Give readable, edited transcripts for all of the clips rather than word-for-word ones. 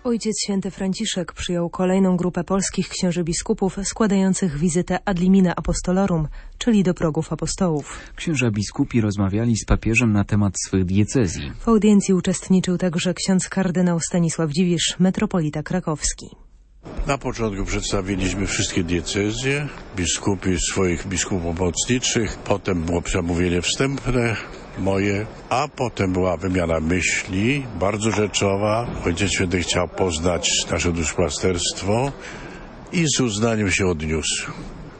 Ojciec Święty Franciszek przyjął kolejną grupę polskich księży biskupów składających wizytę ad limina apostolorum, czyli do progów apostołów. Księża biskupi rozmawiali z papieżem na temat swych diecezji. W audiencji uczestniczył także ksiądz kardynał Stanisław Dziwisz, metropolita krakowski. Na początku przedstawiliśmy wszystkie diecezje, biskupi swoich biskupów pomocniczych, potem było przemówienie wstępne moje, a potem była wymiana myśli, bardzo rzeczowa. Ojciec Święty chciał poznać nasze duszpasterstwo i z uznaniem się odniósł.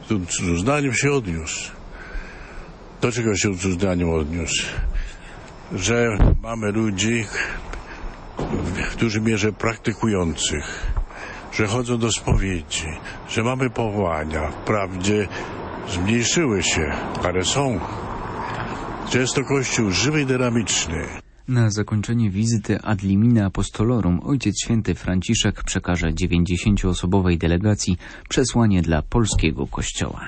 Do czego się z uznaniem odniósł? Że mamy ludzi w dużej mierze praktykujących, że chodzą do spowiedzi, że mamy powołania. Wprawdzie zmniejszyły się, ale są. Że jest to Kościół żywy i dynamiczny. Na zakończenie wizyty ad limina apostolorum Ojciec Święty Franciszek przekaże 90-osobowej delegacji przesłanie dla polskiego Kościoła.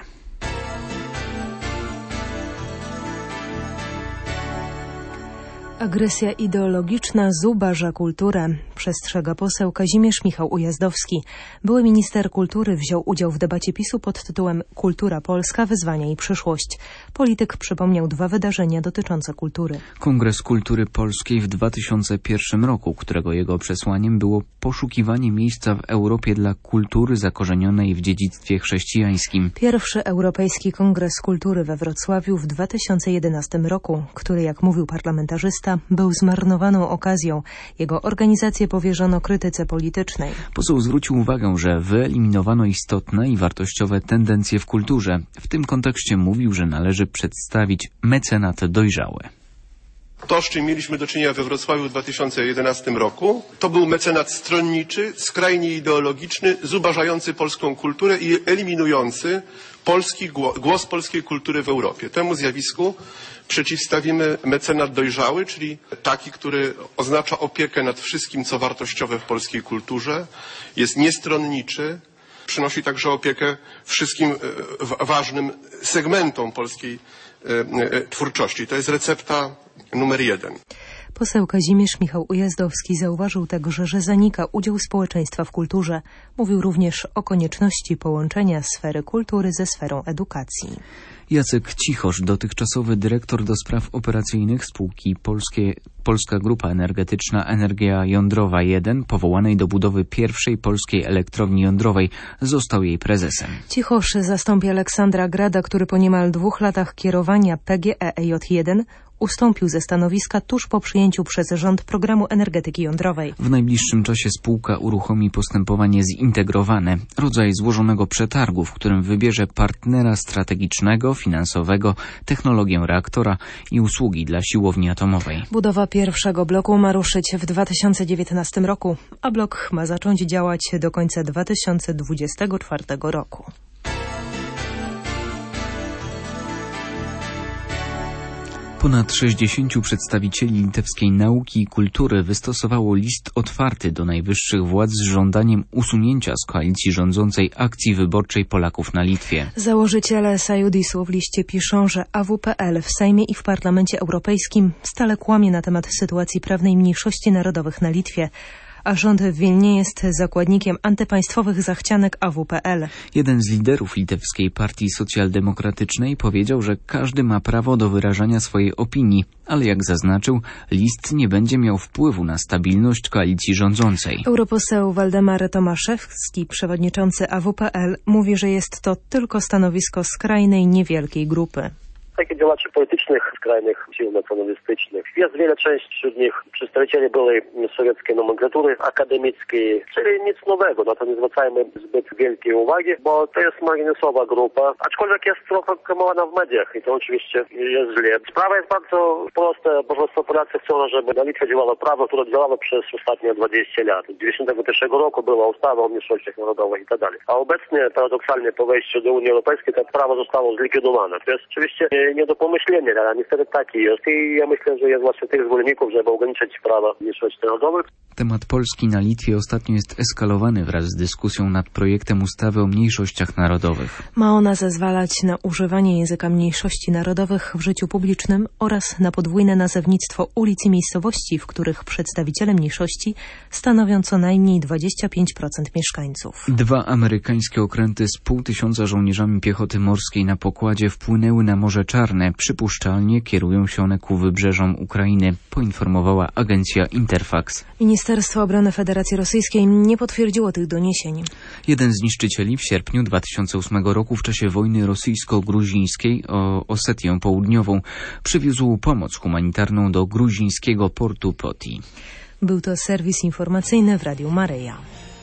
Agresja ideologiczna zubaża kulturę, przestrzega poseł Kazimierz Michał Ujazdowski. Były minister kultury wziął udział w debacie PiS-u pod tytułem Kultura Polska, wyzwania i przyszłość. Polityk przypomniał dwa wydarzenia dotyczące kultury. Kongres Kultury Polskiej w 2001 roku, którego jego przesłaniem było poszukiwanie miejsca w Europie dla kultury zakorzenionej w dziedzictwie chrześcijańskim. Pierwszy Europejski Kongres Kultury we Wrocławiu w 2011 roku, który, jak mówił parlamentarzysta, był zmarnowaną okazją. Jego organizację powierzono krytyce politycznej. Poseł zwrócił uwagę, że wyeliminowano istotne i wartościowe tendencje w kulturze. W tym kontekście mówił, że należy przedstawić mecenat dojrzały. To, z czym mieliśmy do czynienia we Wrocławiu w 2011 roku, to był mecenat stronniczy, skrajnie ideologiczny, zubażający polską kulturę i eliminujący głos polskiej kultury w Europie. Temu zjawisku przeciwstawimy mecenat dojrzały, czyli taki, który oznacza opiekę nad wszystkim, co wartościowe w polskiej kulturze, jest niestronniczy, przynosi także opiekę wszystkim ważnym segmentom polskiej twórczości. To jest recepta numer 1. Poseł Kazimierz Michał Ujazdowski zauważył także, że zanika udział społeczeństwa w kulturze. Mówił również o konieczności połączenia sfery kultury ze sferą edukacji. Jacek Cichosz, dotychczasowy dyrektor do spraw operacyjnych spółki Polska Grupa Energetyczna Energia Jądrowa 1, powołanej do budowy pierwszej polskiej elektrowni jądrowej, został jej prezesem. Cichosz zastąpi Aleksandra Grada, który po niemal 2 latach kierowania PGE EJ1 ustąpił ze stanowiska tuż po przyjęciu przez rząd programu energetyki jądrowej. W najbliższym czasie spółka uruchomi postępowanie zintegrowane, rodzaj złożonego przetargu, w którym wybierze partnera strategicznego, finansowego, technologię reaktora i usługi dla siłowni atomowej. Budowa pierwszego bloku ma ruszyć w 2019 roku, a blok ma zacząć działać do końca 2024 roku. Ponad 60 przedstawicieli litewskiej nauki i kultury wystosowało list otwarty do najwyższych władz z żądaniem usunięcia z koalicji rządzącej akcji wyborczej Polaków na Litwie. Założyciele Sojudisu w liście piszą, że AWPL w Sejmie i w Parlamencie Europejskim stale kłamie na temat sytuacji prawnej mniejszości narodowych na Litwie, a rząd w Wilnie jest zakładnikiem antypaństwowych zachcianek AWPL. Jeden z liderów litewskiej partii socjaldemokratycznej powiedział, że każdy ma prawo do wyrażania swojej opinii, ale jak zaznaczył, list nie będzie miał wpływu na stabilność koalicji rządzącej. Europoseł Waldemar Tomaszewski, przewodniczący AWPL, mówi, że jest to tylko stanowisko skrajnej, niewielkiej grupy. Takich działaczy politycznych, skrajnych sił nacjonalistycznych. Jest wiele część wśród nich przedstawicieli byłej sowieckiej nomenklatury akademickiej, czyli nic nowego, na to nie zwracajmy zbyt wielkiej uwagi, bo to jest marginesowa grupa, aczkolwiek jest trochę promowana w mediach i to oczywiście jest źle. Sprawa jest bardzo prosta, po prostu Polacy chcą, żeby na Litwie działało prawo, które działało przez ostatnie 20 lat. W 1991 roku była ustawa o mniejszościach narodowych i tak dalej. A obecnie, paradoksalnie, po wejściu do Unii Europejskiej to prawo zostało zlikwidowane. To jest oczywiście nie do pomyślenia, ale niestety tak jest i ja myślę, że jest właśnie tych zwolenników, żeby ograniczyć prawa mniejszości narodowych. Temat Polski na Litwie ostatnio jest eskalowany wraz z dyskusją nad projektem ustawy o mniejszościach narodowych. Ma ona zezwalać na używanie języka mniejszości narodowych w życiu publicznym oraz na podwójne nazewnictwo ulic i miejscowości, w których przedstawiciele mniejszości stanowią co najmniej 25% mieszkańców. 2 amerykańskie okręty z 500 żołnierzami piechoty morskiej na pokładzie wpłynęły na Morze Czarne. Przypuszczalnie kierują się one ku wybrzeżom Ukrainy, poinformowała agencja Interfax. Ministerstwo Obrony Federacji Rosyjskiej nie potwierdziło tych doniesień. Jeden z niszczycieli w sierpniu 2008 roku w czasie wojny rosyjsko-gruzińskiej o Osetię Południową przywiózł pomoc humanitarną do gruzińskiego portu Poti. Był to serwis informacyjny w Radiu Maryja.